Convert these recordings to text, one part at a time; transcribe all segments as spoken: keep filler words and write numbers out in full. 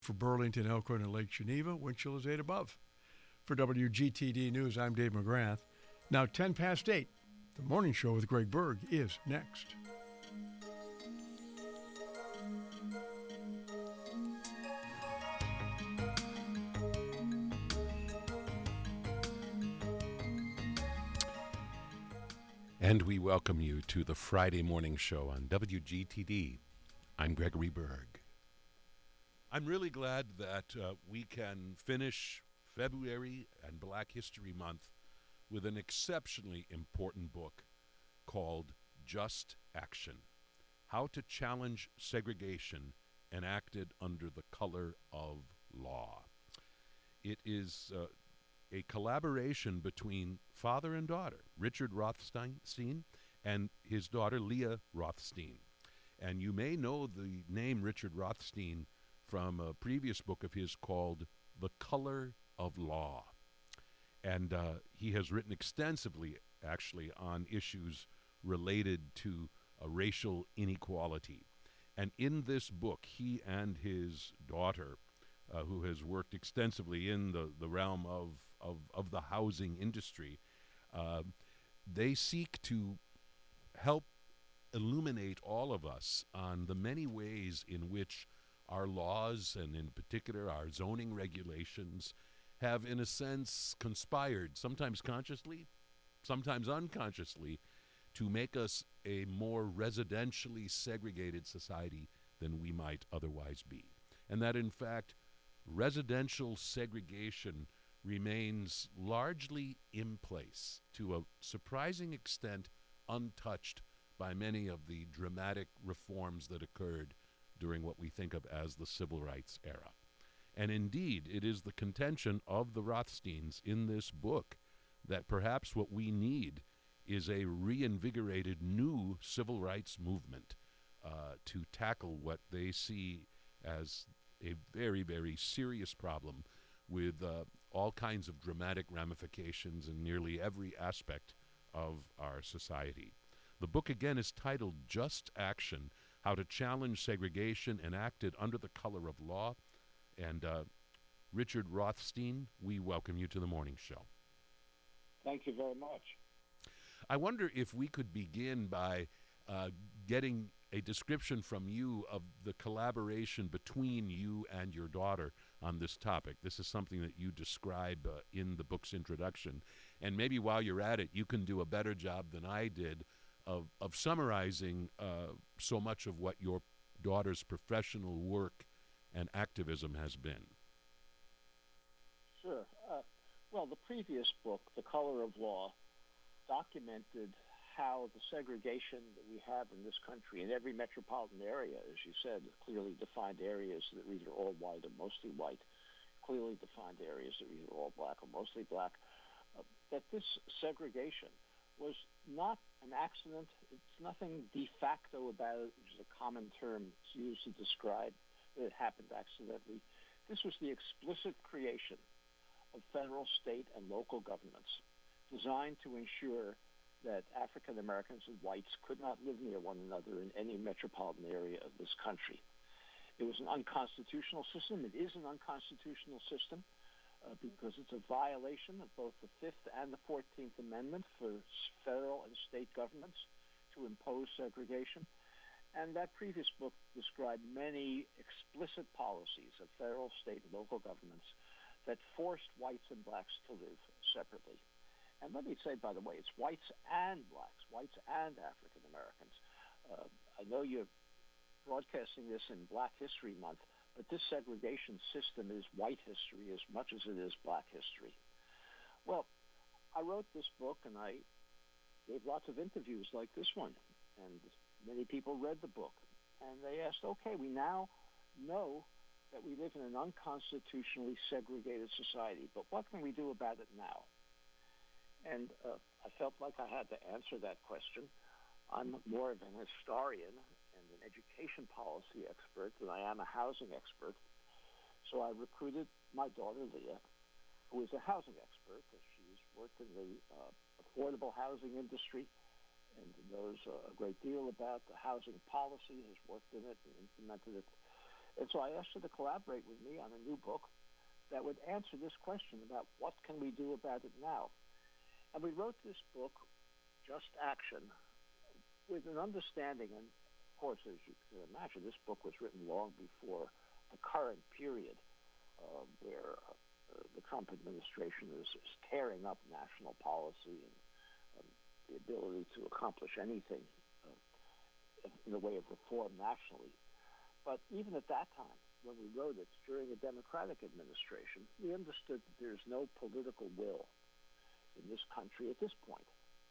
For Burlington, Elkhorn, and Lake Geneva, wind chill is eight above. For W G T D News, I'm Dave McGrath. Now ten past eight. The morning show with Greg Berg is next. And we welcome you to the Friday morning show on W G T D. I'm Gregory Berg. I'm really glad that uh, we can finish February and Black History Month with an exceptionally important book called Just Action: How to Challenge Segregation Enacted Under the Color of Law. It is uh, a collaboration between father and daughter, Richard Rothstein and his daughter Leah Rothstein. And you may know the name Richard Rothstein from a previous book of his called The Color of Law. And uh, he has written extensively, actually, on issues related to uh, racial inequality. And in this book, he and his daughter, uh, who has worked extensively in the, the realm of, of, of the housing industry, uh, they seek to help illuminate all of us on the many ways in which our laws, and in particular our zoning regulations, have in a sense conspired, sometimes consciously, sometimes unconsciously, to make us a more residentially segregated society than we might otherwise be. And that in fact, residential segregation remains largely in place, to a surprising extent untouched by many of the dramatic reforms that occurred during what we think of as the civil rights era. And indeed, it is the contention of the Rothsteins in this book that perhaps what we need is a reinvigorated new civil rights movement uh, to tackle what they see as a very, very serious problem with uh, all kinds of dramatic ramifications in nearly every aspect of our society. The book again is titled Just Action: How to Challenge Segregation Enacted Under the Color of Law. And uh, Richard Rothstein, we welcome you to the morning show. Thank you very much. I wonder if we could begin by uh, getting a description from you of the collaboration between you and your daughter on this topic. This is something that you describe uh, in the book's introduction. And maybe while you're at it, you can do a better job than I did of, of summarizing uh, so much of what your daughter's professional work and activism has been. Sure. Uh, well, the previous book, The Color of Law, documented how the segregation that we have in this country, in every metropolitan area, as you said, clearly defined areas that are either all white or mostly white, clearly defined areas that are either all black or mostly black, uh, that this segregation was not an accident. It's nothing de facto about it, which is a common term used to describe that it happened accidentally. This was the explicit creation of federal, state, and local governments designed to ensure that African Americans and whites could not live near one another in any metropolitan area of this country. It was an unconstitutional system. It is an unconstitutional system uh, because it's a violation of both the Fifth and the Fourteenth Amendment for federal and state governments to impose segregation. And that previous book described many explicit policies of federal, state, and local governments that forced whites and blacks to live separately. And let me say, by the way, it's whites and blacks, whites and African Americans. Uh, I know you're broadcasting this in Black History Month, but this segregation system is white history as much as it is black history. Well, I wrote this book, and I gave lots of interviews like this one, and many people read the book. And they asked, okay, we now know that we live in an unconstitutionally segregated society, but what can we do about it now? And uh, I felt like I had to answer that question. I'm more of an historian and an education policy expert than I am a housing expert. So I recruited my daughter, Leah, who is a housing expert. She's worked in the uh, affordable housing industry and knows uh, a great deal about the housing policy, has worked in it and implemented it. And so I asked her to collaborate with me on a new book that would answer this question about what can we do about it now. And we wrote this book, Just Action, with an understanding, and of course, as you can imagine, this book was written long before the current period uh, where uh, the Trump administration is, is tearing up national policy and um, the ability to accomplish anything uh, in the way of reform nationally. But even at that time, when we wrote it during a Democratic administration, we understood that there's no political will in this country at this point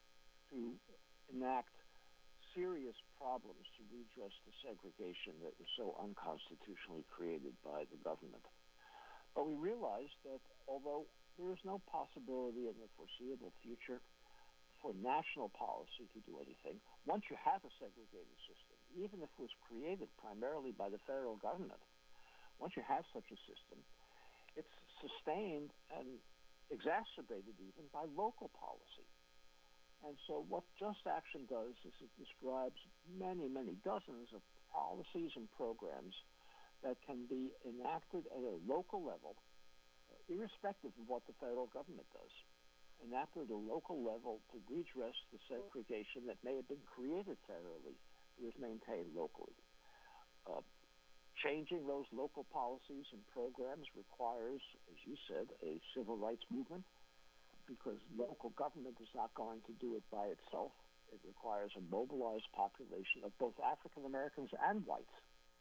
to enact serious problems to redress the segregation that was so unconstitutionally created by the government. But we realized that although there is no possibility in the foreseeable future for national policy to do anything, once you have a segregated system, even if it was created primarily by the federal government, once you have such a system, it's sustained and exacerbated even by local policy. And so what Just Action does is it describes many, many dozens of policies and programs that can be enacted at a local level, uh, irrespective of what the federal government does, enacted at a local level to redress the segregation that may have been created federally but is maintained locally. Uh, changing those local policies and programs requires, as you said, a civil rights movement, because local government is not going to do it by itself. It requires a mobilized population of both African Americans and whites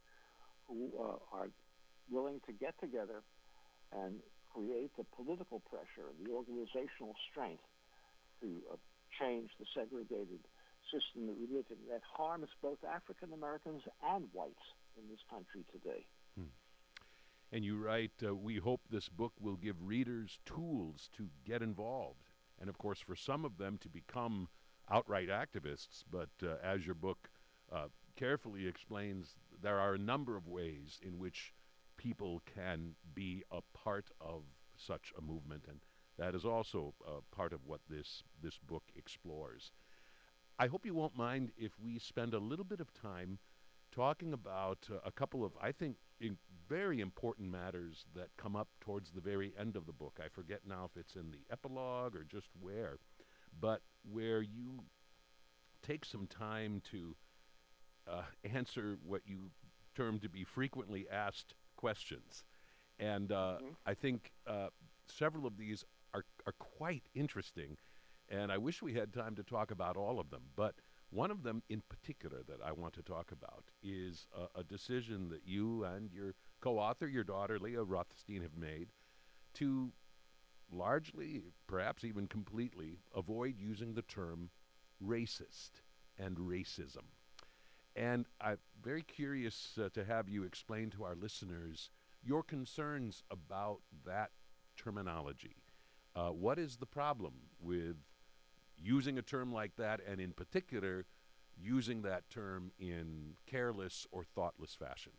who uh, are willing to get together and create the political pressure and the organizational strength to uh, change the segregated system that we live in that harms both African Americans and whites in this country today. Hmm. And you write, uh, we hope this book will give readers tools to get involved, and of course for some of them to become outright activists. But uh, as your book uh, carefully explains, there are a number of ways in which people can be a part of such a movement, and that is also uh, part of what this, this book explores. I hope you won't mind if we spend a little bit of time talking about uh, a couple of, I think, in very important matters that come up towards the very end of the book. I forget now if it's in the epilogue or just where, but where you take some time to uh, answer what you term to be frequently asked questions. And uh, mm-hmm. I think uh, several of these are, are quite interesting, and I wish we had time to talk about all of them. But one of them in particular that I want to talk about is a, a decision that you and your co-author, your daughter, Leah Rothstein, have made to largely, perhaps even completely, avoid using the term racist and racism. And I'm very curious uh, to have you explain to our listeners your concerns about that terminology. Uh, what is the problem with using a term like that, and in particular, using that term in careless or thoughtless fashion?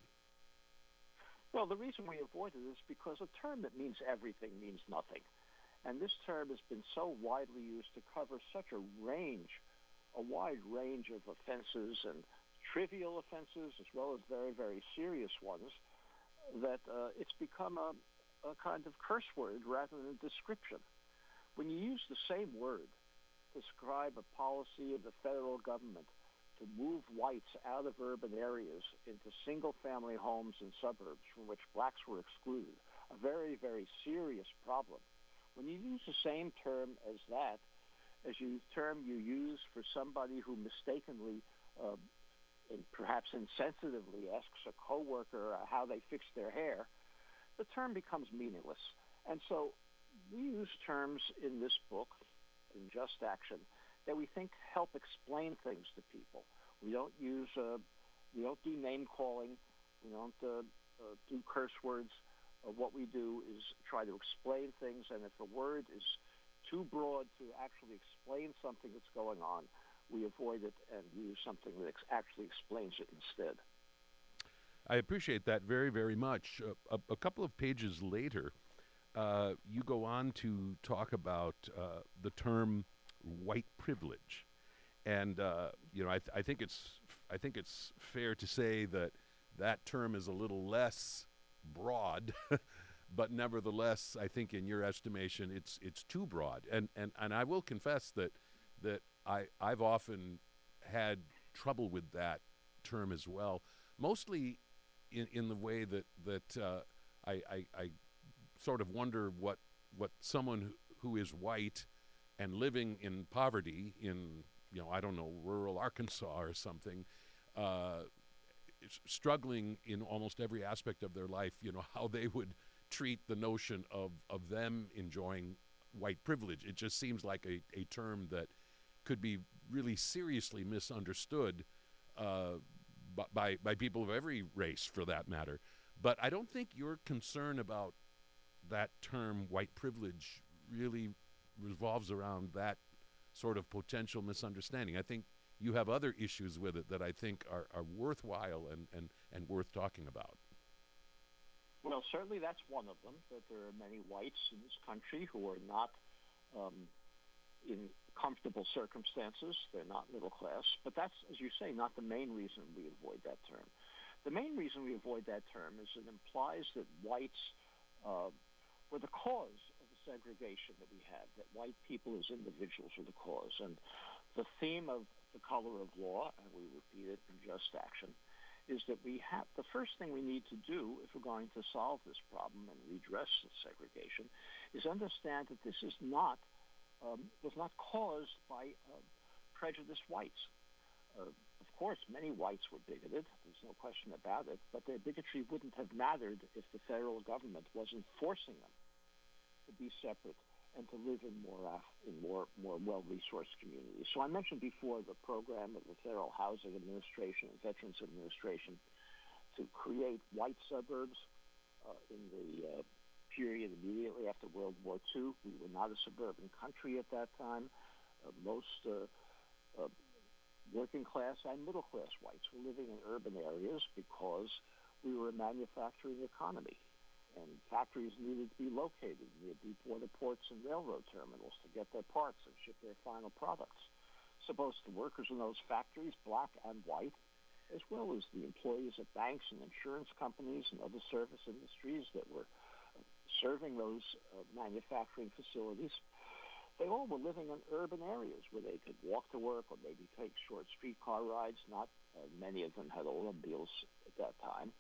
Well, the reason we avoid it is because a term that means everything means nothing. And this term has been so widely used to cover such a range, a wide range of offenses and trivial offenses as well as very, very serious ones, that uh, it's become a, a kind of curse word rather than a description. When you use the same word to describe a policy of the federal government to move whites out of urban areas into single-family homes and suburbs from which blacks were excluded, a very, very serious problem. When you use the same term as that, as you term you use for somebody who mistakenly uh, and perhaps insensitively asks a coworker uh, how they fix their hair, the term becomes meaningless. And so we use terms in this book, in Just Action, that we think help explain things to people. We don't use, uh, we don't do name calling. We don't uh, uh, do curse words. Uh, what we do is try to explain things, and if a word is too broad to actually explain something that's going on, we avoid it and use something that ex- actually explains it instead. I appreciate that very, very much. Uh, a, a couple of pages later, uh, you go on to talk about uh, the term white privilege, and uh, you know, I, th- I think it's, I think it's fair to say that that term is a little less broad, but nevertheless, I think in your estimation, it's it's too broad. And and, and I will confess that that I I've often had trouble with that term as well, mostly in in the way that that uh, I, I I sort of wonder what what someone who, who is white and living in poverty in, you know, I don't know, rural Arkansas or something, uh, struggling in almost every aspect of their life, you know, how they would treat the notion of, of them enjoying white privilege. It just seems like a, a term that could be really seriously misunderstood uh, by, by people of every race, for that matter. But I don't think your concern about that term, white privilege, really revolves around that sort of potential misunderstanding. I think you have other issues with it that I think are, are worthwhile and, and, and worth talking about. Well, certainly that's one of them, that there are many whites in this country who are not um, in comfortable circumstances. They're not middle class. But that's, as you say, not the main reason we avoid that term. The main reason we avoid that term is it implies that whites uh, were the cause of the segregation that we have, that white people as individuals are the cause. And the theme of the color of law, and we repeat it in Just Action, is that we have, the first thing we need to do if we're going to solve this problem and redress the segregation is understand that this is not, um, was not caused by uh, prejudiced whites. Uh, of course, many whites were bigoted, there's no question about it, but their bigotry wouldn't have mattered if the federal government wasn't forcing them to be separate and to live in more uh, in more more well-resourced communities. So I mentioned before the program of the Federal Housing Administration and Veterans Administration to create white suburbs uh, in the uh, period immediately after World War Two. We were not a suburban country at that time. Uh, most uh, uh, working class and middle class whites were living in urban areas because we were a manufacturing economy. And factories needed to be located near deep water ports and railroad terminals to get their parts and ship their final products. Suppose the workers in those factories, black and white, as well as the employees at banks and insurance companies and other service industries that were serving those uh, manufacturing facilities, they all were living in urban areas where they could walk to work or maybe take short streetcar rides. Not uh, many of them had automobiles at that time.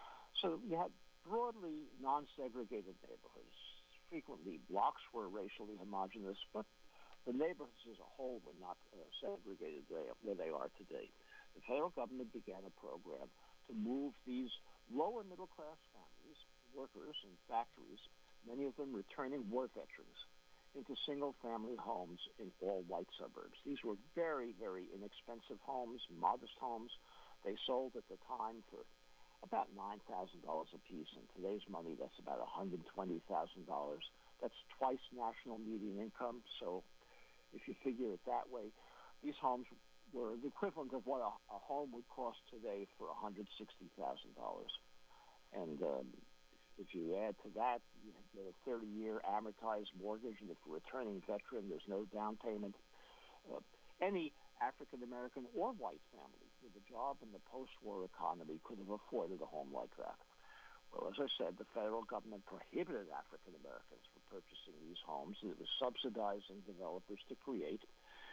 So you had broadly non-segregated neighborhoods. Frequently, blocks were racially homogenous, but the neighborhoods as a whole were not uh, segregated where they are today. The federal government began a program to move these lower middle-class families, workers in factories, many of them returning war veterans, into single-family homes in all white suburbs. These were very, very inexpensive homes, modest homes. They sold at the time for about nine thousand dollars a piece. In today's money, that's about one hundred twenty thousand dollars. That's twice national median income. So if you figure it that way, these homes were the equivalent of what a, a home would cost today for one hundred sixty thousand dollars. And um, if you add to that, you get a thirty-year amortized mortgage, and if you're a returning veteran, there's no down payment. Uh, any African-American or white family with a job in the post-war economy could have afforded a home like that. Well, as I said, the federal government prohibited African-Americans from purchasing these homes. It was subsidizing developers to create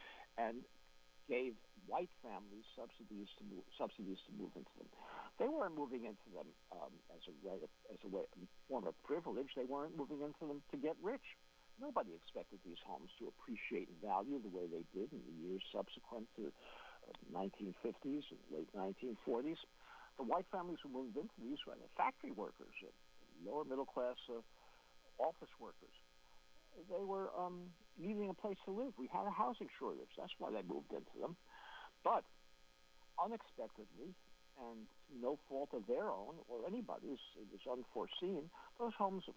and gave white families subsidies to move, subsidies to move into them. They weren't moving into them um, as a way of, as a way, form of privilege. They weren't moving into them to get rich. Nobody expected these homes to appreciate in value the way they did in the years subsequent to the nineteen fifties and late nineteen forties. The white families who moved into these were the factory workers, uh, lower middle class uh, office workers. They were um, needing a place to live. We had a housing shortage. That's why they moved into them. But unexpectedly, and no fault of their own or anybody's, it was unforeseen, those homes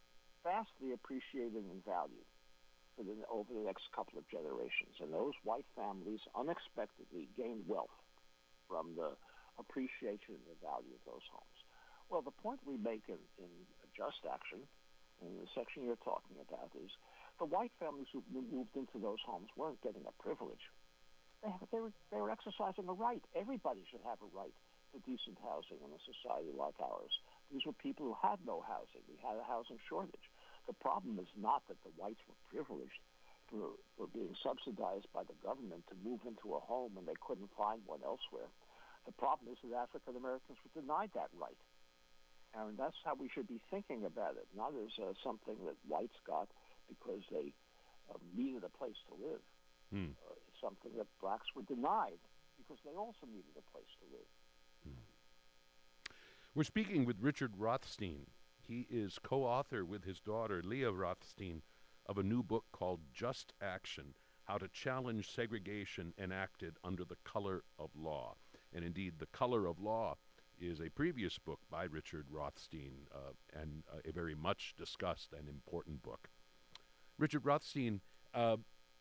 vastly appreciated in value for the, over the next couple of generations. And those white families unexpectedly gained wealth from the appreciation and the value of those homes. Well, the point we make in, in Just Action, in the section you're talking about, is the white families who moved into those homes weren't getting a privilege. They, have, they, were, they were exercising a right. Everybody should have a right for decent housing in a society like ours. These were people who had no housing. We had a housing shortage. The problem is not that the whites were privileged for, for being subsidized by the government to move into a home when they couldn't find one elsewhere. The problem is that African Americans were denied that right. And that's how we should be thinking about it, not as uh, something that whites got because they uh, needed a place to live. Hmm. Uh, it's something that blacks were denied because they also needed a place to live. Hmm. We're speaking with Richard Rothstein. He is co-author with his daughter, Leah Rothstein, of a new book called Just Action, How to Challenge Segregation Enacted Under the Color of Law. And indeed, The Color of Law is a previous book by Richard Rothstein, uh, and uh, a very much discussed and important book. Richard Rothstein, uh,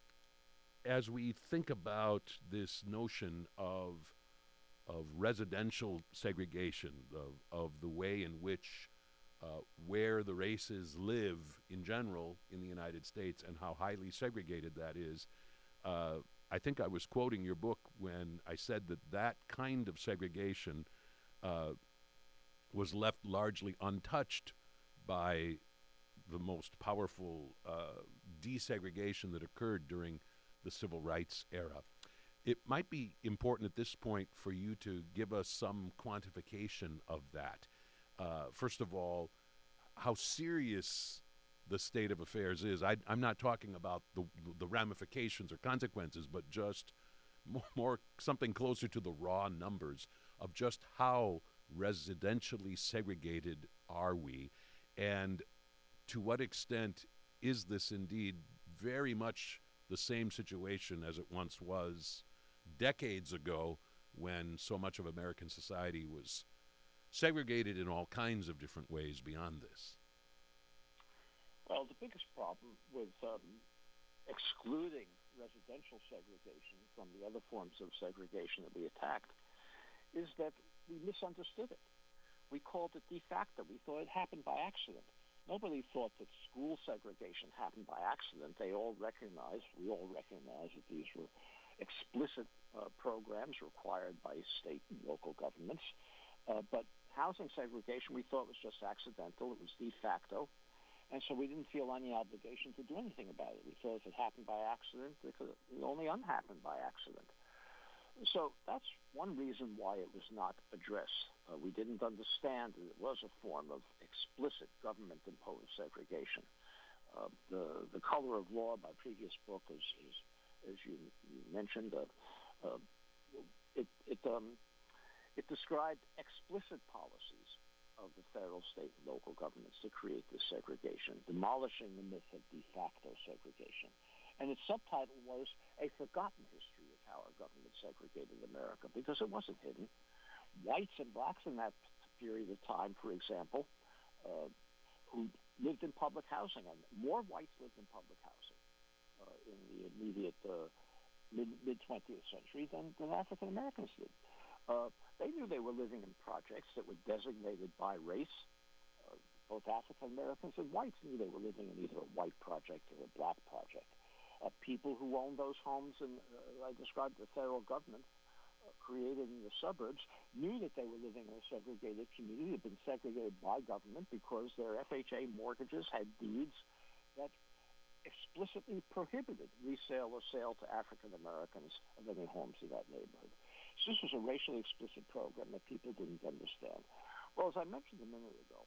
as we think about this notion of of residential segregation, of, of the way in which uh, where the races live in general in the United States and how highly segregated that is, uh, I think I was quoting your book when I said that that kind of segregation uh, was left largely untouched by the most powerful uh, desegregation that occurred during the civil rights era. It might be important at this point for you to give us some quantification of that. Uh, first of all, how serious the state of affairs is. I, I'm not talking about the, the ramifications or consequences, but just more, more something closer to the raw numbers of just how residentially segregated are we, and to what extent is this indeed very much the same situation as it once was decades ago, when so much of American society was segregated in all kinds of different ways beyond this? Well, the biggest problem with um, excluding residential segregation from the other forms of segregation that we attacked is that we misunderstood it. We called it de facto. We thought it happened by accident. Nobody thought that school segregation happened by accident. They all recognized, we all recognized that these were explicit uh, programs required by state and local governments. Uh, but housing segregation we thought was just accidental. It was de facto. And so we didn't feel any obligation to do anything about it. We thought if it happened by accident, it could only unhappen by accident. So that's one reason why it was not addressed. Uh, we didn't understand that it was a form of explicit government-imposed segregation. Uh, the the Color of Law, my previous book, is, is as you, you mentioned, uh, uh, it it um, it described explicit policies of the federal, state, and local governments to create this segregation, demolishing the myth of de facto segregation. And its subtitle was A Forgotten History of How Our Government Segregated America, because it wasn't hidden. Whites and blacks in that period of time, for example, uh, who lived in public housing, and more whites lived in public housing uh, in the immediate uh, mid, mid-twentieth century than, than African Americans did. Uh, they knew they were living in projects that were designated by race. Uh, both African Americans and whites knew they were living in either a white project or a black project. Uh, people who owned those homes, and uh, I described the federal government uh, created in the suburbs, knew that they were living in a segregated community, had been segregated by government because their F H A mortgages had deeds that explicitly prohibited resale or sale to African Americans of any homes in that neighborhood. So this was a racially explicit program that people didn't understand. Well, as I mentioned a minute ago,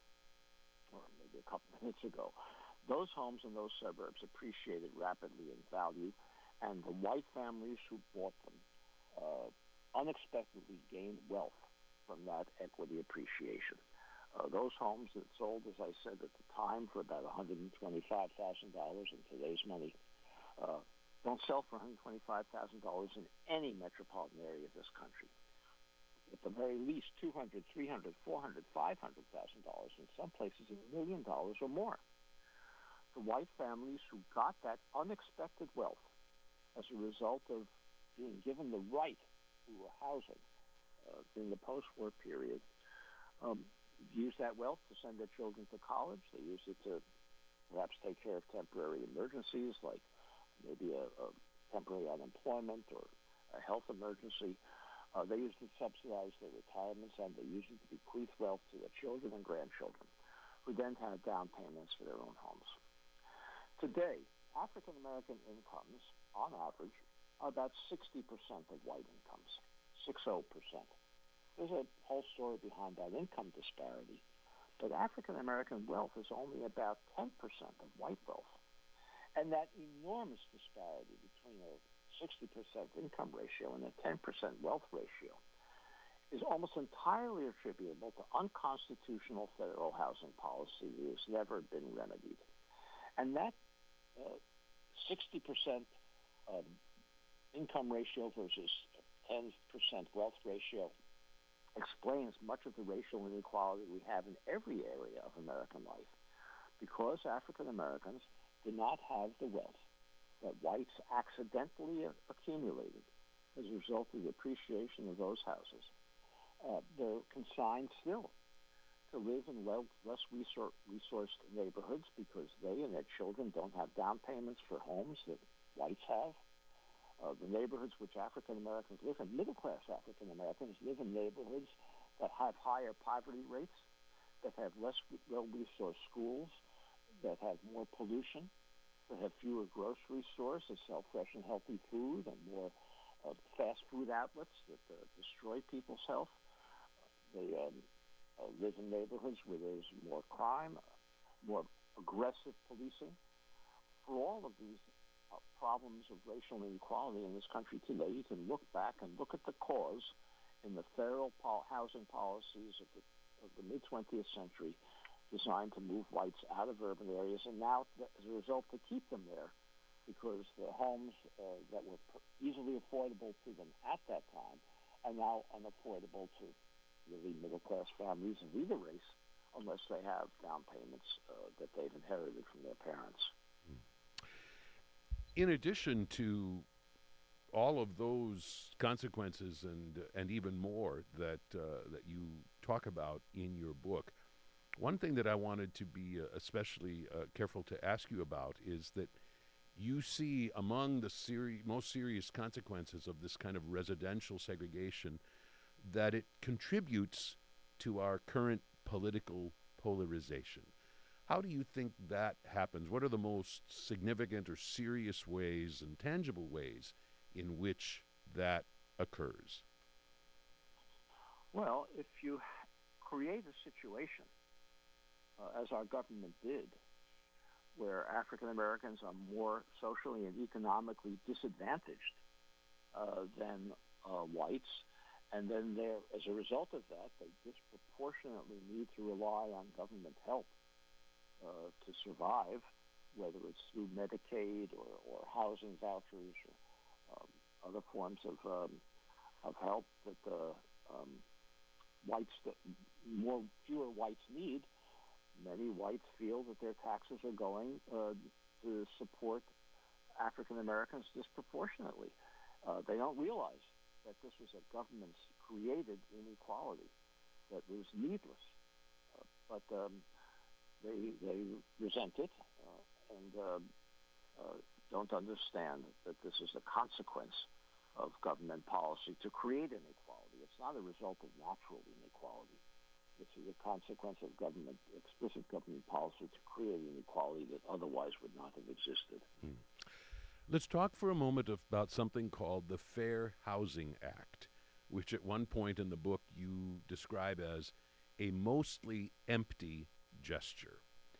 or maybe a couple minutes ago, those homes in those suburbs appreciated rapidly in value, and the white families who bought them uh, unexpectedly gained wealth from that equity appreciation. Uh, those homes that sold, as I said, at the time for about one hundred twenty-five thousand dollars in today's money, uh, don't sell for one hundred twenty-five thousand dollars in any metropolitan area of this country. At the very least, two hundred thousand dollars, three hundred thousand dollars, four hundred thousand dollars, five hundred thousand dollars, in some places a million dollars or more. The white families who got that unexpected wealth as a result of being given the right to housing uh, during the post-war period um, used that wealth to send their children to college. They used it to perhaps take care of temporary emergencies like maybe a, a temporary unemployment or a health emergency. Uh, they used to subsidize their retirements, and they used it to bequeath wealth to their children and grandchildren, who then had down payments for their own homes. Today, African American incomes, on average, are about sixty percent of white incomes, sixty percent. There's a whole story behind that income disparity, but African American wealth is only about ten percent of white wealth. And that enormous disparity between a sixty percent income ratio and a ten percent wealth ratio is almost entirely attributable to unconstitutional federal housing policy that has never been remedied. And that uh, sixty percent um, income ratio versus ten percent wealth ratio explains much of the racial inequality we have in every area of American life, because African Americans do not have the wealth that whites accidentally accumulated as a result of the appreciation of those houses. Uh, they're consigned still to live in well, less resor- resourced neighborhoods because they and their children don't have down payments for homes that whites have. Uh, the neighborhoods which African Americans live in, middle-class African Americans live in neighborhoods that have higher poverty rates, that have less well-resourced schools, that have more pollution, that have fewer grocery stores that sell fresh and healthy food, and more uh, fast food outlets that uh, destroy people's health. They um, uh, live in neighborhoods where there's more crime, more aggressive policing. For all of these uh, problems of racial inequality in this country today, you can look back and look at the cause in the federal pol- housing policies of the, of the mid-twentieth century designed to move whites out of urban areas, and now, as a result, to keep them there because the homes uh, that were easily affordable to them at that time are now unaffordable to really middle-class families of either race unless they have down payments uh, that they've inherited from their parents. In addition to all of those consequences and and even more that uh, that you talk about in your book, one thing that I wanted to be uh, especially uh, careful to ask you about is that you see among the seri- most serious consequences of this kind of residential segregation that it contributes to our current political polarization. How do you think that happens? What are the most significant or serious ways and tangible ways in which that occurs? Well, if you create a situation, uh, as our government did, where African Americans are more socially and economically disadvantaged uh, than uh, whites, and then they're, as a result of that, they disproportionately need to rely on government help uh, to survive, whether it's through Medicaid or, or housing vouchers or um, other forms of um, of help that uh, um, whites that more fewer whites need. Many whites feel that their taxes are going uh, to support African Americans disproportionately. Uh, they don't realize that this was a government-created inequality that was needless, uh, but um, they they resent it uh, and uh, uh, don't understand that this is a consequence of government policy to create inequality. It's not a result of natural inequality. This is a consequence of government, explicit government policy to create inequality that otherwise would not have existed. Hmm. Let's talk for a moment about something called the Fair Housing Act, which at one point in the book you describe as a mostly empty gesture.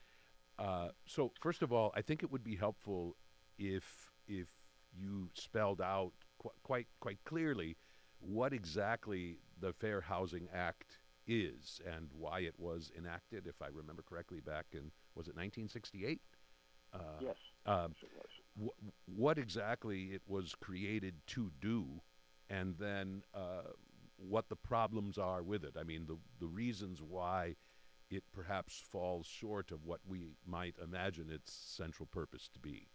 Uh, so, first of all, I think it would be helpful if if you spelled out qu- quite quite clearly what exactly the Fair Housing Act is and why it was enacted, if I remember correctly, back in, was it nineteen sixty-eight? Uh, yes, uh, yes, it was. wh- what exactly it was created to do, and then uh, what the problems are with it. I mean, the, the reasons why it perhaps falls short of what we might imagine its central purpose to be.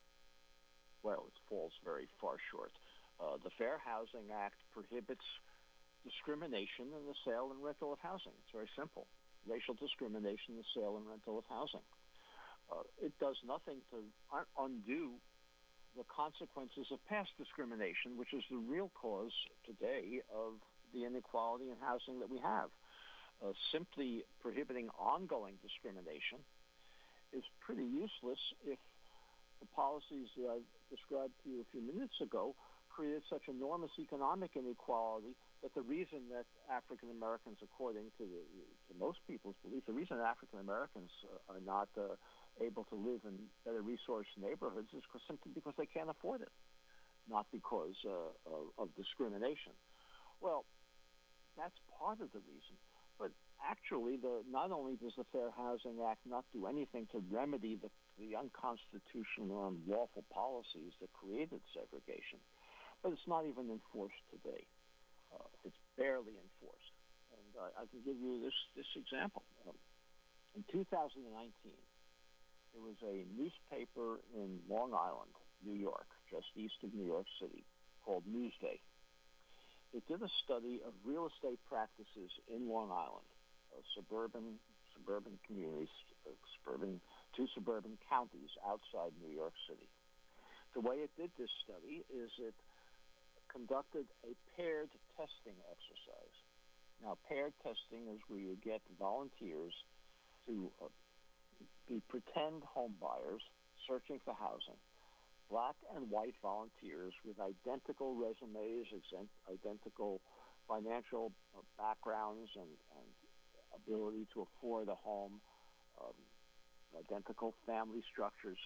Well, it falls very far short. Uh, the Fair Housing Act prohibits discrimination in the sale and rental of housing. It's very simple. Racial discrimination in the sale and rental of housing. Uh, it does nothing to un- undo the consequences of past discrimination, which is the real cause today of the inequality in housing that we have. Uh, simply prohibiting ongoing discrimination is pretty useless if the policies that I described to you a few minutes ago created such enormous economic inequality that the reason that African Americans, according to, the, to most people's belief, the reason that African Americans uh, are not uh, able to live in better resourced neighborhoods is because, simply because they can't afford it, not because uh, of, of discrimination. Well, that's part of the reason. But actually, the, not only does the Fair Housing Act not do anything to remedy the, the unconstitutional or unlawful policies that created segregation, but it's not even enforced today. Uh, it's barely enforced. And uh, I can give you this, this example. Um, in two thousand nineteen, there was a newspaper in Long Island, New York, just east of New York City, called Newsday. It did a study of real estate practices in Long Island, uh, suburban suburban communities, uh, suburban two suburban counties outside New York City. The way it did this study is it conducted a paired testing exercise. Now, paired testing is where you get volunteers to uh, be pretend home buyers searching for housing. Black and white volunteers with identical resumes, identical financial backgrounds and, and ability to afford a home, um, identical family structures,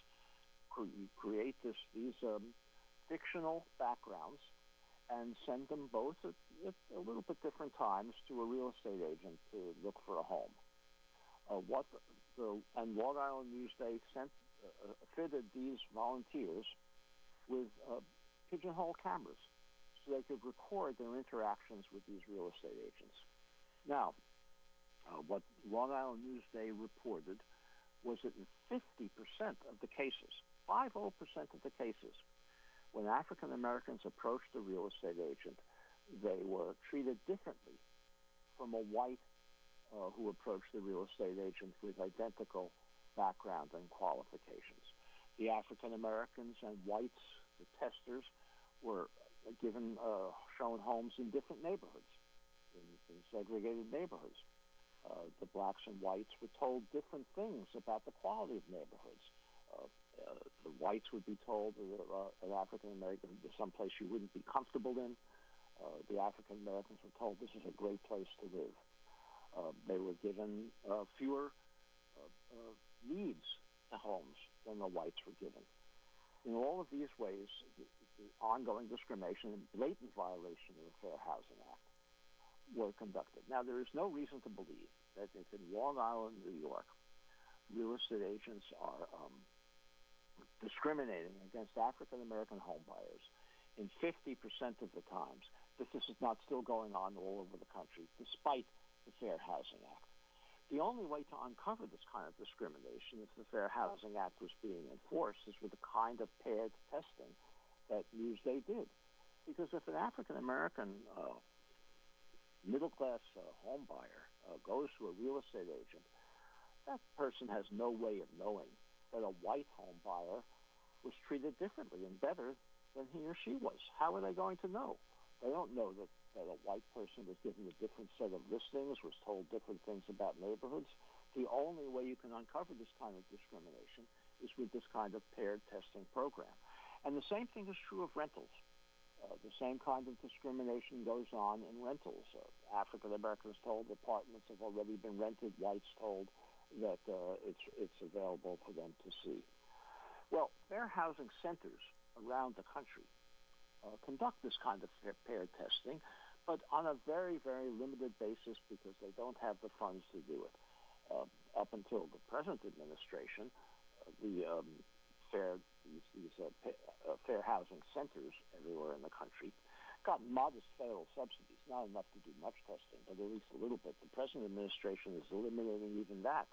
cre- create this, these um, fictional backgrounds and send them both at, at a little bit different times to a real estate agent to look for a home. Uh, what the, the, and Long Island Newsday sent Uh, fitted these volunteers with uh, pigeonhole cameras so they could record their interactions with these real estate agents. Now, uh, what Long Island Newsday reported was that in fifty percent of the cases, fifty percent of the cases, when African Americans approached a real estate agent, they were treated differently from a white uh, who approached the real estate agent with identical background and qualifications. The African Americans and whites, the testers, were given, uh, shown homes in different neighborhoods, in, in segregated neighborhoods. Uh, the blacks and whites were told different things about the quality of neighborhoods. Uh, uh, the whites would be told that uh, an African American is someplace you wouldn't be comfortable in. Uh, the African Americans were told this is a great place to live. Uh, they were given uh, fewer uh, uh, needs to homes than the whites were given. In all of these ways, the, the ongoing discrimination and blatant violation of the Fair Housing Act were conducted. Now, there is no reason to believe that if in Long Island, New York, real estate agents are um, discriminating against African American home buyers in fifty percent of the times, that this is not still going on all over the country, despite the Fair Housing Act. The only way to uncover this kind of discrimination, if the Fair Housing Act was being enforced, is with the kind of paired testing that Newsday did. Because if an African-American uh, middle-class uh, home buyer uh, goes to a real estate agent, that person has no way of knowing that a white home buyer was treated differently and better than he or she was. How are they going to know? They don't know that, that a white person was given a different set of listings, was told different things about neighborhoods. The only way you can uncover this kind of discrimination is with this kind of paired testing program. And the same thing is true of rentals. Uh, the same kind of discrimination goes on in rentals. Uh, African Americans told apartments have already been rented. Whites told that uh, it's, it's available for them to see. Well, fair housing centers around the country Uh, conduct this kind of paired testing, but on a very, very limited basis because they don't have the funds to do it. Uh, up until the present administration, uh, the um, fair these, these uh, pa- uh, fair housing centers everywhere in the country got modest federal subsidies, not enough to do much testing, but at least a little bit. The present administration is eliminating even that.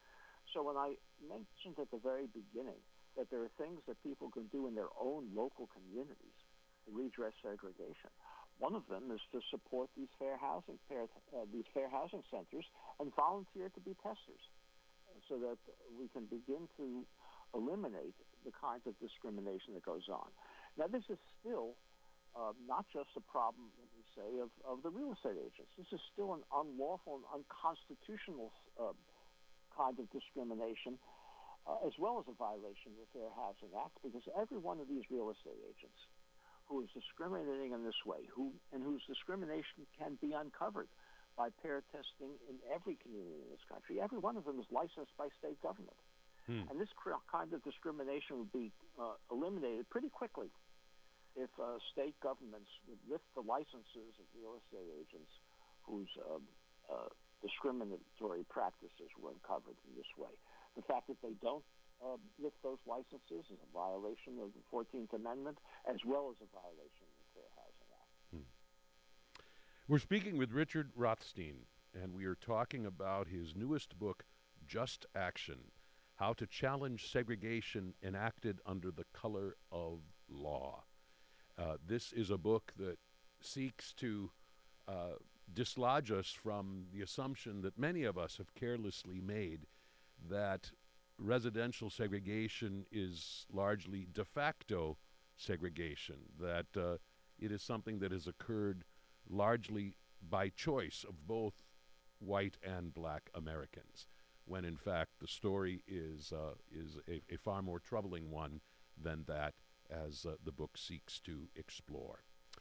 So when I mentioned at the very beginning that there are things that people can do in their own local communities to redress segregation. One of them is to support these fair housing fair, uh, these fair housing centers and volunteer to be testers, so that we can begin to eliminate the kinds of discrimination that goes on. Now, this is still uh, not just a problem, let me say, of, of the real estate agents. This is still an unlawful and unconstitutional uh, kind of discrimination, uh, as well as a violation of the Fair Housing Act, because every one of these real estate agents who is discriminating in this way, who and whose discrimination can be uncovered by pair testing in every community in this country, every one of them is licensed by state government. Hmm. And this kind of discrimination would be uh, eliminated pretty quickly if uh, state governments would lift the licenses of real estate agents whose uh, uh, discriminatory practices were uncovered in this way. The fact that they don't uh, lift those licenses is a violation of the fourteenth Amendment, as well as a violation of the Fair Housing Act. Hmm. We're speaking with Richard Rothstein, and we are talking about his newest book, Just Action: How to Challenge Segregation Enacted Under the Color of Law. Uh, this is a book that seeks to uh, dislodge us from the assumption that many of us have carelessly made, that residential segregation is largely de facto segregation, that uh, it is something that has occurred largely by choice of both white and black Americans, when in fact the story is, uh, is a, a far more troubling one than that, as uh, the book seeks to explore.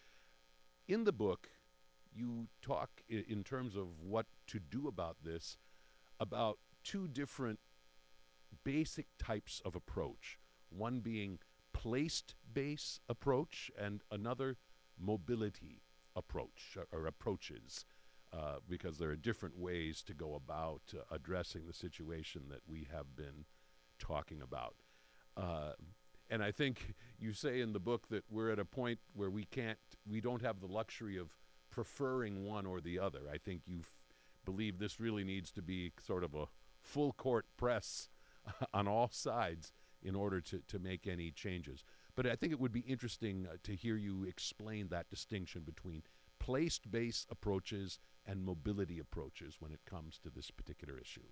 In the book, you talk, I- in terms of what to do about this, about two different basic types of approach, one being place-based approach and another mobility approach, or, or approaches, uh, because there are different ways to go about uh, addressing the situation that we have been talking about. Uh, And I think you say in the book that we're at a point where we can't, we don't have the luxury of preferring one or the other. I think you f- believe this really needs to be sort of a full court press on all sides in order to, to make any changes. But I think it would be interesting uh, to hear you explain that distinction between place-based approaches and mobility approaches when it comes to this particular issue.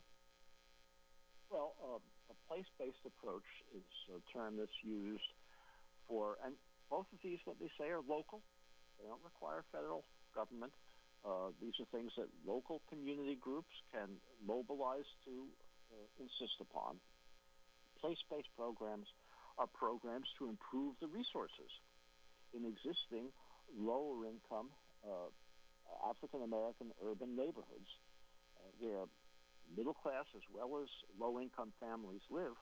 Well, uh, a place-based approach is a term that's used for, and both of these, let me say, are local. They don't require federal government. Uh, these are things that local community groups can mobilize to uh, insist upon. Place-based programs are programs to improve the resources in existing lower-income uh, African-American urban neighborhoods uh, where middle-class as well as low-income families live,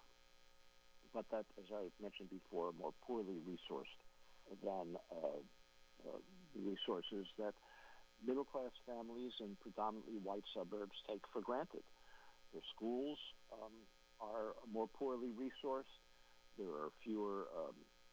but that, as I mentioned before, are more poorly resourced than uh, uh, the resources that middle-class families in predominantly white suburbs take for granted. Their schools um, are more poorly resourced. There are fewer, um,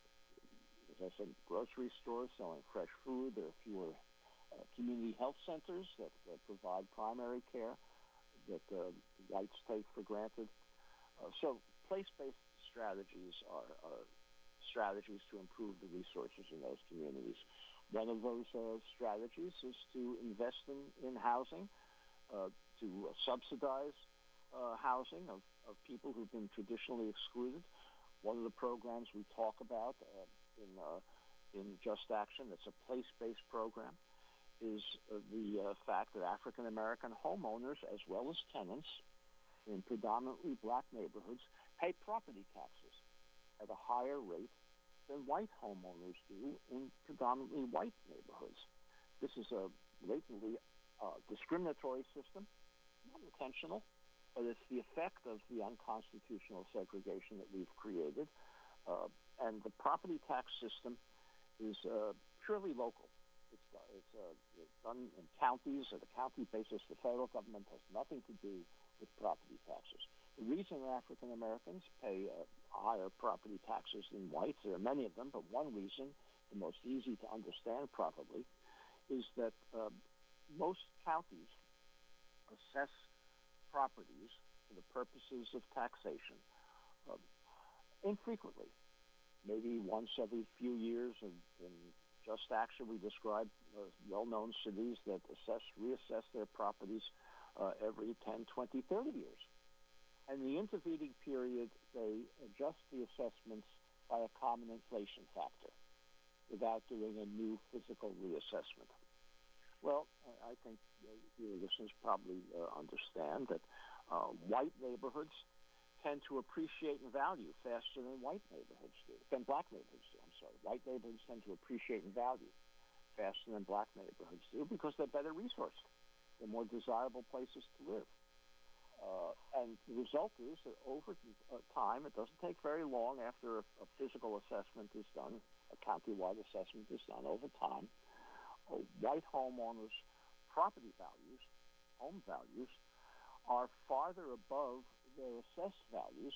as I said, grocery stores selling fresh food. There are fewer uh, community health centers that, that provide primary care that uh, whites take for granted. Uh, so place-based strategies are, are strategies to improve the resources in those communities. One of those uh, strategies is to invest in, in housing, uh, to uh, subsidize uh, housing of, of people who've been traditionally excluded. One of the programs we talk about uh, in, uh, in Just Action, it's a place-based program, is uh, the uh, fact that African-American homeowners as well as tenants in predominantly black neighborhoods pay property taxes at a higher rate than white homeowners do in predominantly white neighborhoods. This is a blatantly uh, discriminatory system, not intentional, but it's the effect of the unconstitutional segregation that we've created. Uh, and the property tax system is uh, purely local. It's, it's, uh, it's done in counties at a county basis. The federal government has nothing to do with property taxes. The reason African Americans pay uh, higher property taxes than whites, there are many of them, but one reason, the most easy to understand probably, is that uh, most counties assess properties for the purposes of taxation uh, infrequently, maybe once every few years. In, in Just Action, we describe uh, well-known cities that assess, reassess their properties uh, every ten, twenty, thirty years. And the intervening period, they adjust the assessments by a common inflation factor without doing a new physical reassessment. Well, I think uh, your listeners probably uh, understand that uh, white neighborhoods tend to appreciate in value faster than white neighborhoods do, than black neighborhoods do, I'm sorry. White neighborhoods tend to appreciate in value faster than black neighborhoods do because they're better resourced. They're more desirable places to live. Uh, and the result is that over uh, time, it doesn't take very long after a, a physical assessment is done, a county-wide assessment is done over time, uh, white homeowners' property values, home values, are farther above their assessed values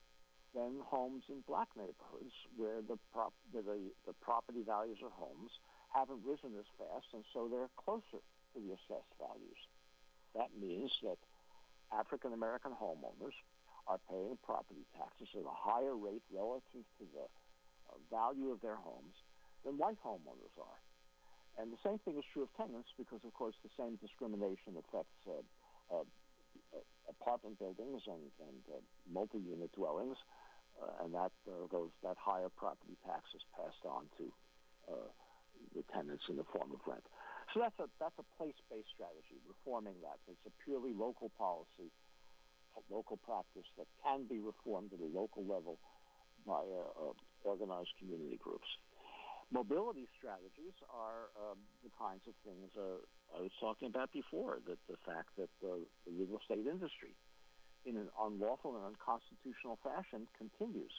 than homes in black neighborhoods where the, prop, the, the property values of homes haven't risen as fast, and so they're closer to the assessed values. That means that African-American homeowners are paying property taxes at a higher rate relative to the uh, value of their homes than white homeowners are. And the same thing is true of tenants because, of course, the same discrimination affects uh, uh, apartment buildings and, and uh, multi-unit dwellings, uh, and that uh, those that higher property tax is passed on to uh, the tenants in the form of rent. So that's a that's a place-based strategy, reforming that. It's a purely local policy, local practice that can be reformed at a local level by uh, uh, organized community groups. Mobility strategies are um, the kinds of things uh, I was talking about before, that the fact that uh, the real estate industry, in an unlawful and unconstitutional fashion, continues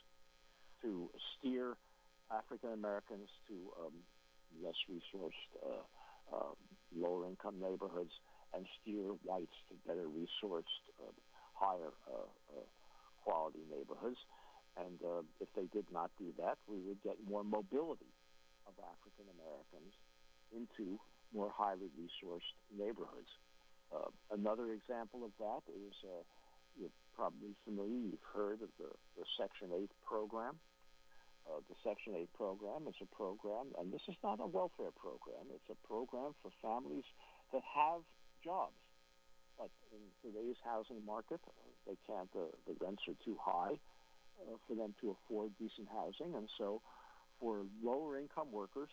to steer African Americans to um, less resourced, uh, uh, lower-income neighborhoods and steer whites to better resourced, uh, higher uh, uh, quality neighborhoods. And uh, if they did not do that, we would get more mobility of African Americans into more highly resourced neighborhoods. Uh, another example of that is uh, you're probably familiar, you've heard of the, the Section eight program. Uh, the Section eight program is a program, and this is not a welfare program, it's a program for families that have jobs. But in today's housing market, uh, they can't, uh, the rents are too high uh, for them to afford decent housing, and so for lower-income workers,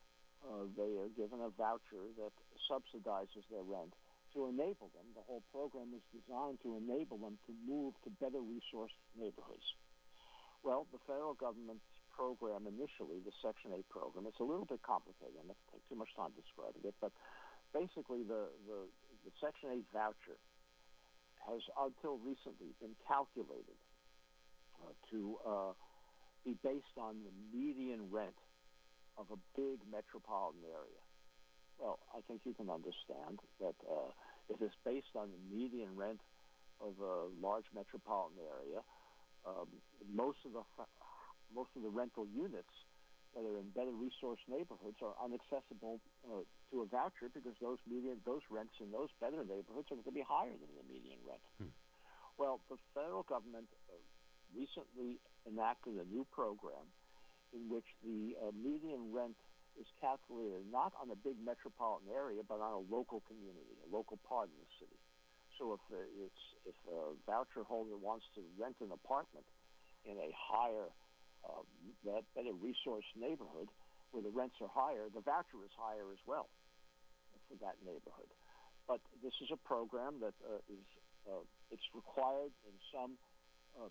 uh, they are given a voucher that subsidizes their rent to enable them. The whole program is designed to enable them to move to better resourced neighborhoods. Well, the federal government's program initially, the Section eight program, it's a little bit complicated. I'm not going to take too much time describing it, but basically the, the, the Section eight voucher has until recently been calculated uh, to uh, be based on the median rent of a big metropolitan area. Well, I think you can understand that uh, if it's based on the median rent of a large metropolitan area, um, most of the most of the rental units that are in better resourced neighborhoods are inaccessible uh, to a voucher because those median those rents in those better neighborhoods are going to be higher than the median rent. Hmm. Well, the federal government uh, recently enacted a new program in which the uh, median rent is calculated not on a big metropolitan area, but on a local community, a local part of the city. So if uh, it's if a voucher holder wants to rent an apartment in a higher, uh, better resourced neighborhood where the rents are higher, the voucher is higher as well for that neighborhood. But this is a program that uh, is uh, it's required in some uh,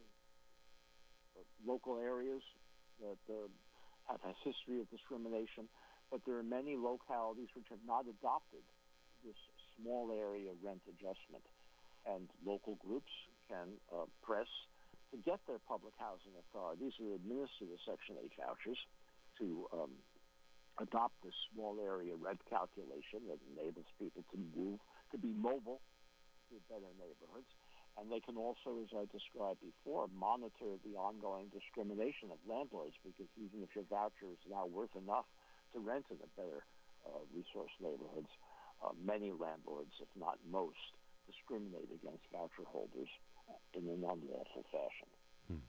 uh, local areas that uh, have a history of discrimination, but there are many localities which have not adopted this small area rent adjustment, and local groups can uh, press to get their public housing authorities who administer the Section eight vouchers to um, adopt this small area rent calculation that enables people to move, to be mobile to better neighborhoods. And they can also, as I described before, monitor the ongoing discrimination of landlords, because even if your voucher is now worth enough to rent in the better uh, resource neighborhoods, uh, many landlords, if not most, discriminate against voucher holders in an unlawful fashion. Hmm.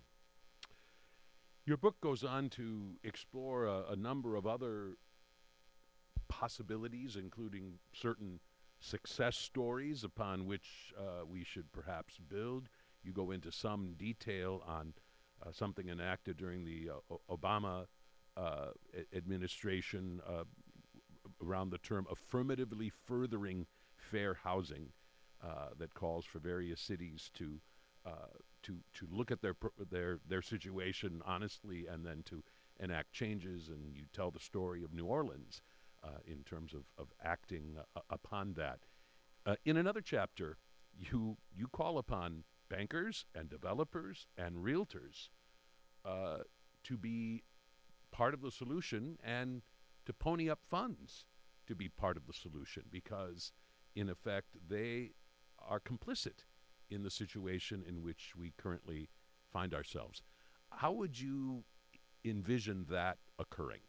Your book goes on to explore a, a number of other possibilities, including certain success stories upon which uh, we should perhaps build. you go into some detail on uh, something enacted during the uh, o- Obama uh, a- administration uh, around the term affirmatively furthering fair housing uh, that calls for various cities to uh, to to look at their pr- their their situation honestly and then to enact changes. And you tell the story of New Orleans uh, in terms of of acting uh, upon that. Uh, in another chapter, you you call upon bankers and developers and realtors uh, to be part of the solution and to pony up funds to be part of the solution, because in effect they are complicit in the situation in which we currently find ourselves. How would you envision that occurring?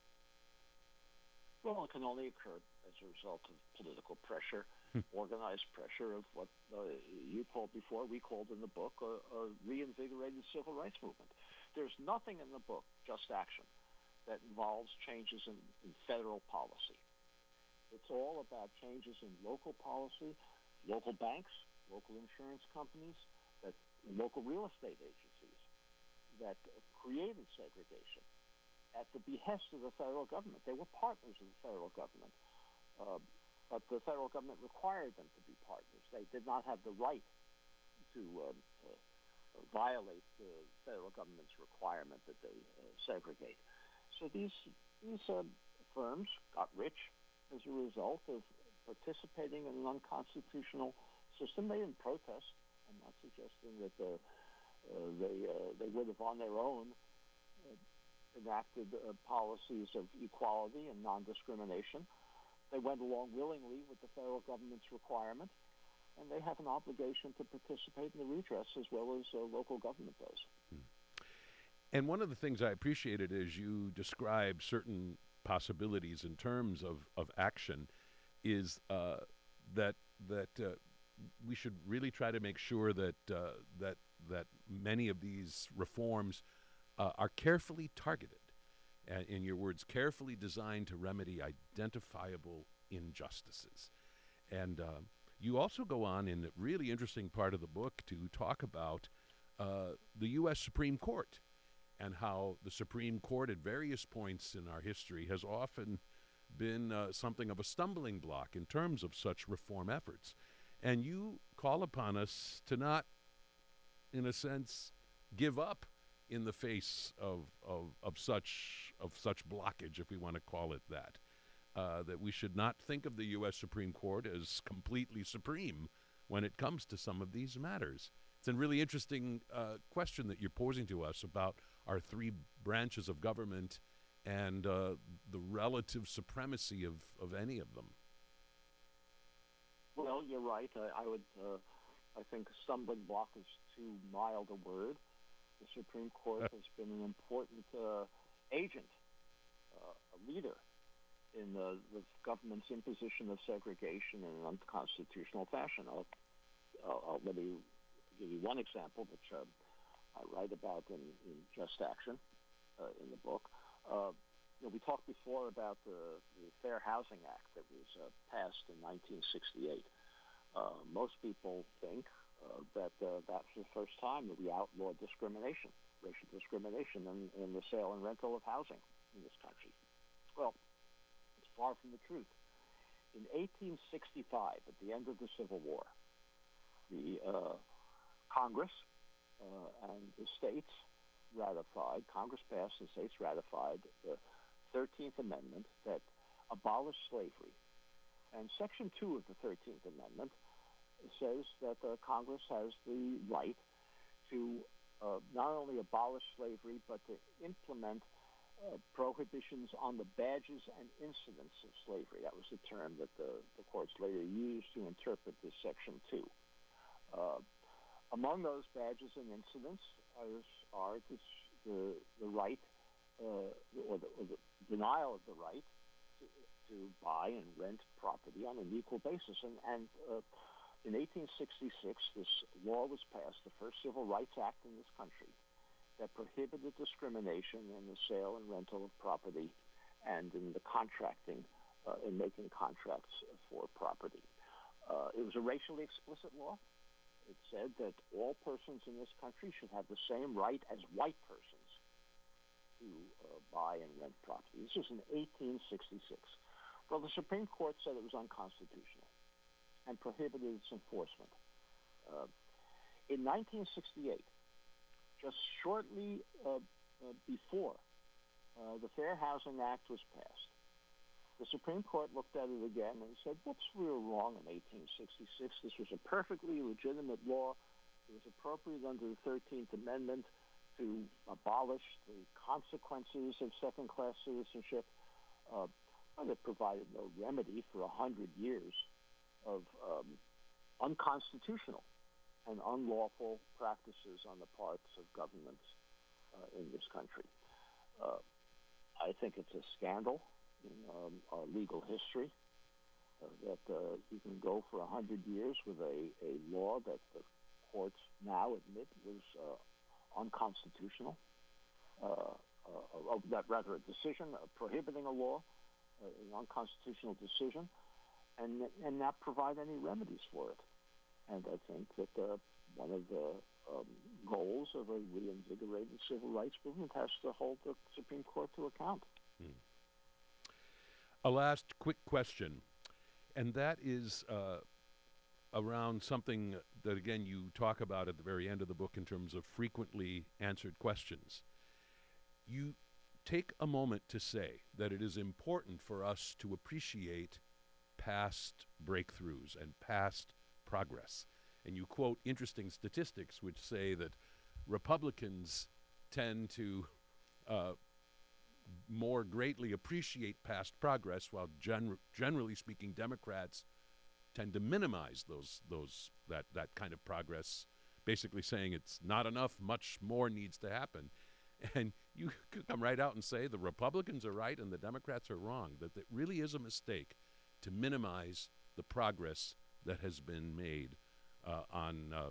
Well, it can only occur as a result of political pressure, organized pressure of what uh, you called before, we called in the book, a, a reinvigorated civil rights movement. There's nothing in the book, Just Action, that involves changes in, in federal policy. It's all about changes in local policy, local banks, local insurance companies, that local real estate agencies that created segregation at the behest of the federal government. They were partners of the federal government, uh, but the federal government required them to be partners. They did not have the right to uh, uh, violate the federal government's requirement that they uh, segregate. So these these uh, firms got rich as a result of participating in an unconstitutional system. They didn't protest. I'm not suggesting that the, uh, they uh, they would have on their own uh, enacted uh, policies of equality and non-discrimination. They went along willingly with the federal government's requirement, and they have an obligation to participate in the redress as well as uh, local government does. Hmm. And one of the things I appreciated is you describe certain possibilities in terms of, of action is uh, that that uh, we should really try to make sure that uh, that that many of these reforms uh, are carefully targeted, and in your words, carefully designed to remedy identifiable injustices. And uh, you also go on in a really interesting part of the book to talk about uh, the U S Supreme Court and how the Supreme Court at various points in our history has often been uh, something of a stumbling block in terms of such reform efforts. And you call upon us to not, in a sense, give up in the face of, of, of such of such blockage, if we want to call it that. Uh, that we should not think of the U S Supreme Court as completely supreme when it comes to some of these matters. It's a really interesting uh, question that you're posing to us about our three branches of government and uh, the relative supremacy of, of any of them. Well, you're right. I, I would, uh, I think stumbling block is too mild a word. The Supreme Court has been an important uh, agent, uh, a leader in the, the government's imposition of segregation in an unconstitutional fashion. I'll, I'll, I'll let me give you one example, which uh, I write about in, in Just Action uh, in the book. Uh, you know, we talked before about the, the Fair Housing Act that was uh, passed in nineteen sixty-eight. Uh, most people think uh, that uh, that was the first time that we outlawed discrimination, racial discrimination in, in the sale and rental of housing in this country. Well, it's far from the truth. In eighteen sixty-five, at the end of the Civil War, the uh, Congress uh, and the states ratified, Congress passed and states ratified the thirteenth Amendment that abolished slavery. And Section two of the thirteenth Amendment says that uh, Congress has the right to uh, not only abolish slavery, but to implement uh, prohibitions on the badges and incidents of slavery. That was the term that the, the courts later used to interpret this Section two. Uh, among those badges and incidents are, are this, the, the right uh, or, the, or the denial of the right to, to buy and rent property on an equal basis. And, and uh, in eighteen sixty-six, this law was passed, the first Civil Rights Act in this country, that prohibited discrimination in the sale and rental of property and in the contracting, uh, in making contracts for property. Uh, it was a racially explicit law. It said that all persons in this country should have the same right as white persons to uh, buy and rent property. This was in eighteen sixty-six. Well, the Supreme Court said it was unconstitutional and prohibited its enforcement. Uh, in nineteen sixty-eight, just shortly uh, uh, before uh, the Fair Housing Act was passed, the Supreme Court looked at it again and said, whoops, we were wrong in eighteen sixty-six. This was a perfectly legitimate law. It was appropriate under the thirteenth Amendment to abolish the consequences of second-class citizenship, uh, but it provided no remedy for one hundred years of um, unconstitutional and unlawful practices on the parts of governments uh, in this country. Uh, I think it's a scandal in um, our legal history uh, that uh, you can go for one hundred years with a, a law that the courts now admit was uh, unconstitutional, uh, uh, uh, that rather a decision uh, prohibiting a law, uh, an unconstitutional decision, and, and not provide any remedies for it. And I think that uh, one of the um, goals of a reinvigorated civil rights movement has to hold the Supreme Court to account. Hmm. A last quick question, and that is uh, around something that, again, you talk about at the very end of the book in terms of frequently answered questions. You take a moment to say that it is important for us to appreciate past breakthroughs and past progress. And you quote interesting statistics which say that Republicans tend to uh, more greatly appreciate past progress, while gen- generally speaking, Democrats tend to minimize those those that that kind of progress, basically saying it's not enough, much more needs to happen. And you could come right out and say the Republicans are right and the Democrats are wrong, that it really is a mistake to minimize the progress that has been made uh, on uh,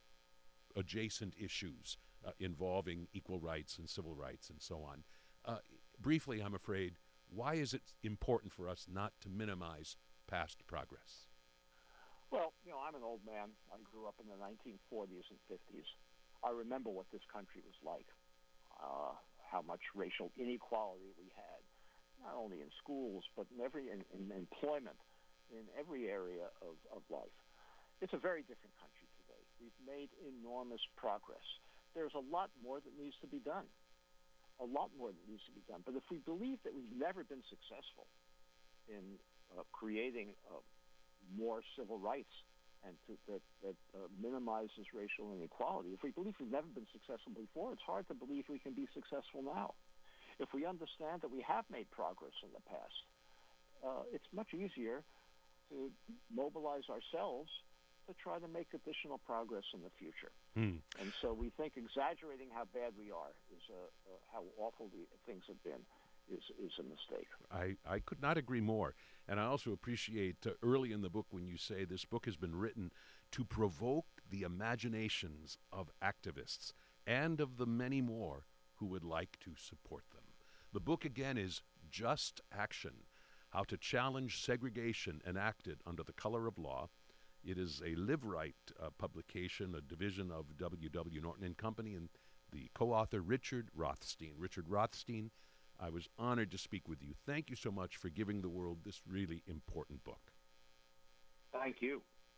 adjacent issues uh, involving equal rights and civil rights and so on. Uh, briefly, I'm afraid, why is it important for us not to minimize past progress? Well, you know, I'm an old man. I grew up in the nineteen forties and fifties. I remember what this country was like, uh, how much racial inequality we had, not only in schools, but in every in, in employment, in every area of, of life. It's a very different country today. We've made enormous progress. There's a lot more that needs to be done. A lot more that needs to be done. But if we believe that we've never been successful in uh, creating uh, more civil rights and to, that, that uh, minimizes racial inequality, if we believe we've never been successful before, it's hard to believe we can be successful now. If we understand that we have made progress in the past, uh, it's much easier to mobilize ourselves to try to make additional progress in the future. Hmm. And so we think exaggerating how bad we are, is uh, uh, how awful the things have been, is is a mistake. I, I could not agree more. And I also appreciate uh, early in the book when you say this book has been written to provoke the imaginations of activists and of the many more who would like to support them. The book, again, is Just Action, How to Challenge Segregation Enacted Under the Color of Law. It is a Live Right uh, publication, a division of W W. Norton and Company, and the co-author Richard Rothstein. Richard Rothstein, I was honored to speak with you. Thank you so much for giving the world this really important book. Thank you.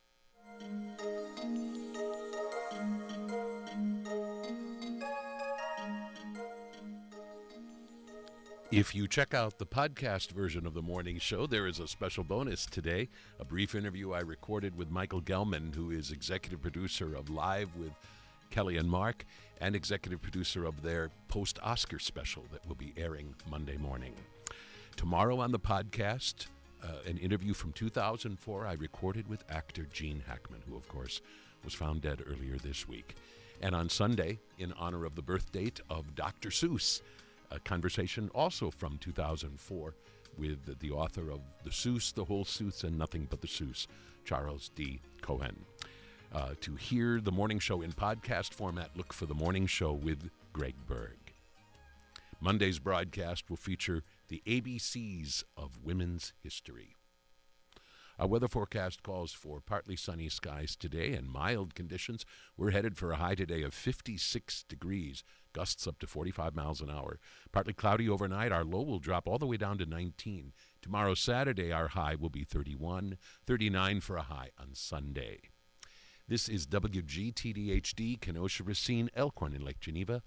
If you check out the podcast version of the morning show, there is a special bonus today, a brief interview I recorded with Michael Gelman, who is executive producer of Live with Kelly and Mark, and executive producer of their post-Oscar special that will be airing Monday morning. Tomorrow on the podcast, uh, an interview from two thousand four I recorded with actor Gene Hackman, who, of course, was found dead earlier this week. And on Sunday, in honor of the birth date of Doctor Seuss, a conversation also from two thousand four with the author of The Seuss, The Whole Seuss, and Nothing But the Seuss, Charles D. Cohen. Uh, to hear the morning show in podcast format, look for The Morning Show with Greg Berg. Monday's broadcast will feature the A B Cs of women's history. Our weather forecast calls for partly sunny skies today and mild conditions. We're headed for a high today of fifty-six degrees, gusts up to forty-five miles an hour. Partly cloudy overnight. Our low will drop all the way down to nineteen. Tomorrow, Saturday, our high will be thirty-one, thirty-nine for a high on Sunday. This is W G T D H D, Kenosha, Racine, Elkhorn, and Lake Geneva.